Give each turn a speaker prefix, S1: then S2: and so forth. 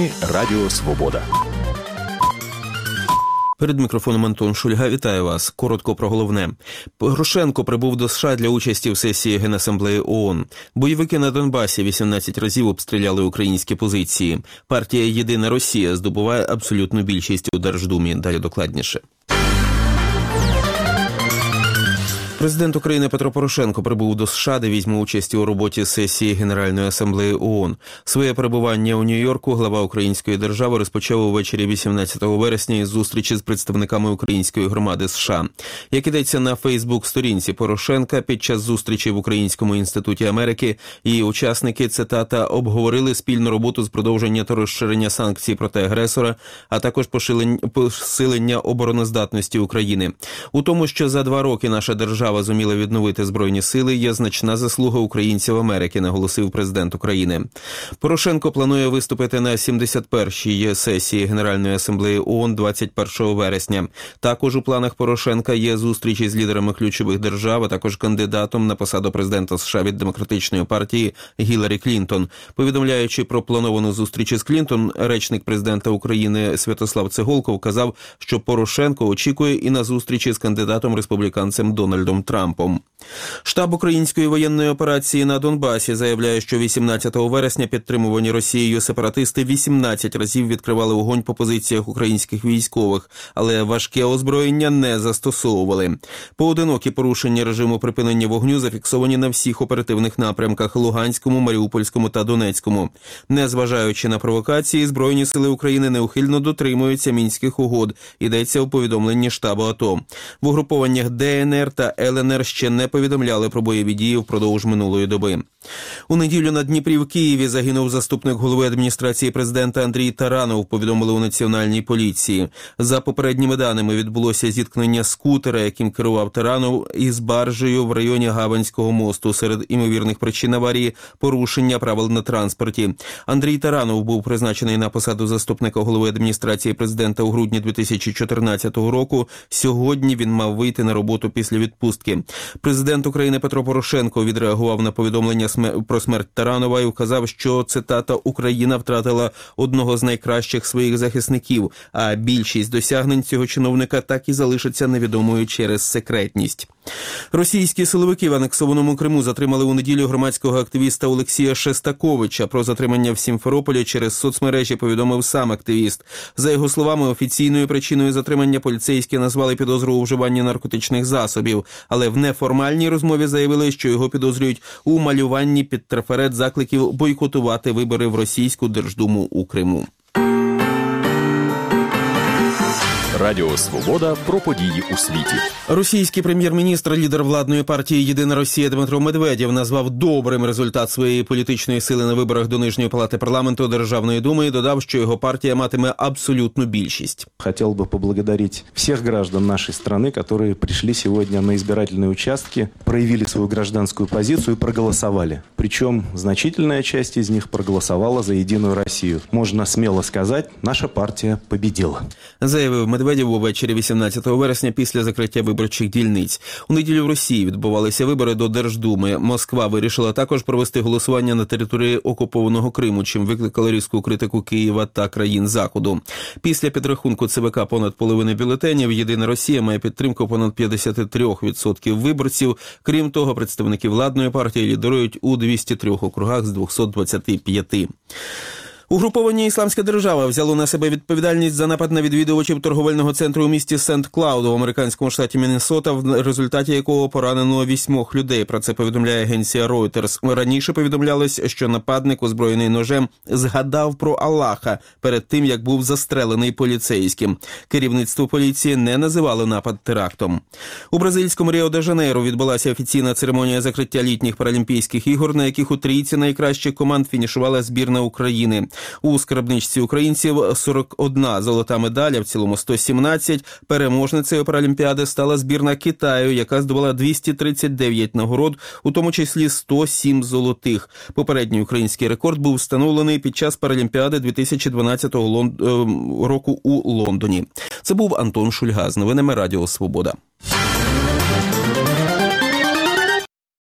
S1: Новини Радіо Свобода.
S2: Перед мікрофоном Антон Шульга. Вітаю вас. Коротко про головне. Порошенко прибув до США для участі в сесії Генасамблеї ООН. Бойовики на Донбасі 18 разів обстріляли українські позиції. Партія «Єдина Росія» здобуває абсолютну більшість у Держдумі. Далі докладніше. Президент України Петро Порошенко прибув до США, де візьме участь у роботі сесії Генеральної асамблеї ООН. Своє перебування у Нью-Йорку глава української держави розпочав увечері 18 вересня із зустрічі з представниками української громади США. Як ідеться на Фейсбук-сторінці Порошенка, під час зустрічі в Українському інституті Америки її учасники, цитата, обговорили спільну роботу з продовження та розширення санкцій проти агресора, а також посилення обороноздатності України. У тому, що за 2 роки наша держава зуміла відновити Збройні сили, є значна заслуга українців Америки, наголосив президент України. Порошенко планує виступити на 71-й сесії Генеральної асамблеї ООН 21 вересня. Також у планах Порошенка є зустрічі з лідерами ключових держав, а також кандидатом на посаду президента США від Демократичної партії Гіларі Клінтон. Повідомляючи про плановану зустріч із Клінтон, речник президента України Святослав Цеголко вказав, що Порошенко очікує і на зустрічі з кандидатом-республіканцем Дональдом Трампом. Штаб української воєнної операції на Донбасі заявляє, що 18 вересня підтримувані Росією сепаратисти 18 разів відкривали вогонь по позиціях українських військових, але важке озброєння не застосовували. Поодинокі порушення режиму припинення вогню зафіксовані на всіх оперативних напрямках – Луганському, Маріупольському та Донецькому. Незважаючи на провокації, Збройні сили України неухильно дотримуються Мінських угод, йдеться у повідомленні штабу АТО. В угрупованнях ДНР та ЛНР ще не повідомляли про бойові дії впродовж минулої доби. У неділю на Дніпрі в Києві загинув заступник голови адміністрації президента Андрій Таранов, повідомили у Національній поліції. За попередніми даними, відбулося зіткнення скутера, яким керував Таранов, із баржею в районі Гаванського мосту. Серед імовірних причин аварії – порушення правил на транспорті. Андрій Таранов був призначений на посаду заступника голови адміністрації президента у грудні 2014 року. Сьогодні він мав вийти на роботу після відпустки. Президент України Петро Порошенко відреагував на повідомлення про смерть Таранова і вказав, що, цитата, «Україна втратила одного з найкращих своїх захисників, а більшість досягнень цього чиновника так і залишиться невідомою через секретність». Російські силовики в анексованому Криму затримали у неділю громадського активіста Олексія Шестаковича. Про затримання в Сімферополі через соцмережі повідомив сам активіст. За його словами, офіційною причиною затримання поліцейські назвали підозру у вживанні наркотичних засобів, але в неформальній розмові заявили, що його підозрюють у малюванні під трафарет закликів бойкотувати вибори в Російську Держдуму у Криму.
S1: Радіо Свобода про події у світі.
S2: Російський прем'єр-міністр, лідер владної партії «Єдина Росія» Дмитро Медведєв назвав добрим результат своєї політичної сили на виборах до Нижньої палати парламенту Державної думи і додав, що його партія матиме абсолютну більшість.
S3: Хотів би поблагодарить всіх граждан нашої країни, які прийшли сьогодні на избирательні участки, проявили свою гражданську позицію і проголосували. Причому значительна частина з них проголосувала за «Єдину Росію». Можна сміло сказати, наша партія победила.
S2: Заявив Медведєв увечері 18 вересня після закриття виборчих дільниць. У неділю в Росії відбувалися вибори до Держдуми. Москва вирішила також провести голосування на території окупованого Криму, чим викликали різку критику Києва та країн Заходу. Після підрахунку ЦВК понад половини бюлетенів «Єдина Росія» має підтримку понад 53% виборців. Крім того, представники владної партії лідирують у 203 округах з 225. Угруповання «Ісламська держава» взяло на себе відповідальність за напад на відвідувачів торговельного центру у місті Сент-Клауд у американському штаті Міннесота, в результаті якого поранено 8 людей. Про це повідомляє агенція Reuters. Раніше повідомлялось, що нападник, озброєний ножем, згадав про Аллаха перед тим, як був застрелений поліцейським. Керівництво поліції не називало напад терактом. У бразильському Ріо-де-Жанейро відбулася офіційна церемонія закриття літніх паралімпійських ігор, на яких у трійці найкращих команд фінішувала збірна України. У скарбничці українців 41 золота медаль, а в цілому 117. Переможницею Паралімпіади стала збірна Китаю, яка здобула 239 нагород, у тому числі 107 золотих. Попередній український рекорд був встановлений під час Паралімпіади 2012 року у Лондоні. Це був Антон Шульга з новинами Радіо Свобода.